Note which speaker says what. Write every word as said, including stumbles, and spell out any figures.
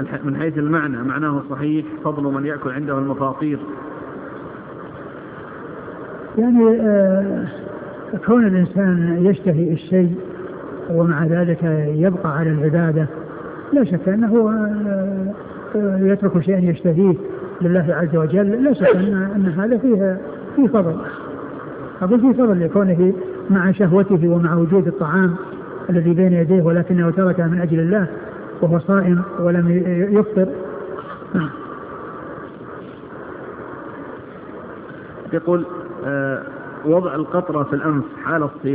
Speaker 1: من حيث المعنى معناه صحيح، فضل من يأكل عنده المفاطير.
Speaker 2: يعني آه كون الإنسان يشتهي الشيء ومع ذلك يبقى على العبادة لا شك أنه آه يترك شيئا يشتهيه لله عز وجل، لا شك أن, أن هذا فيه فيه فضل. أقول فيه فضل لكونه مع شهوته ومع وجود الطعام الذي بين يديه ولكنه تركه من أجل الله وهو صائم ولم يفطر.
Speaker 1: يقول آه وضع القطرة في الأنف حال الصيام